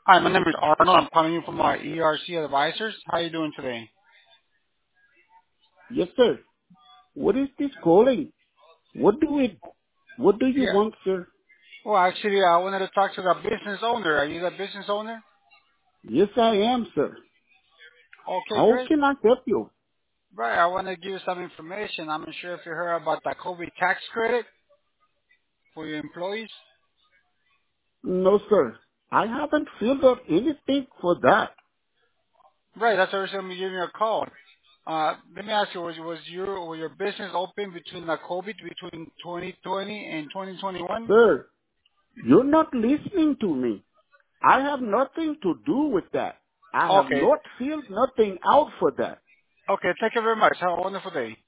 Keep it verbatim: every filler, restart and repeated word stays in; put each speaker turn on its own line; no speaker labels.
Hi, my name is Arnold. I'm calling you from our E R C Advisors. How are you doing today?
Yes, sir. What is this calling? What do it, what do you
Yeah.
want, sir?
Well, actually, I wanted to talk to the business owner. Are you the business owner?
Yes, I am, sir.
Okay,
How
great.
can I help you?
Right. I want to give you some information. I'm not sure if you heard about the COVID tax credit for your employees.
No, sir. I haven't filled out anything for that.
Right. That's the reason I'm giving you a call. Uh, let me ask you, was, was your was your business open between the COVID between twenty twenty and twenty twenty-one?
Sir, you're not listening to me. I have nothing to do with that. I have
Okay.
not filled nothing out for that.
Okay. Thank you very much. Have a wonderful day.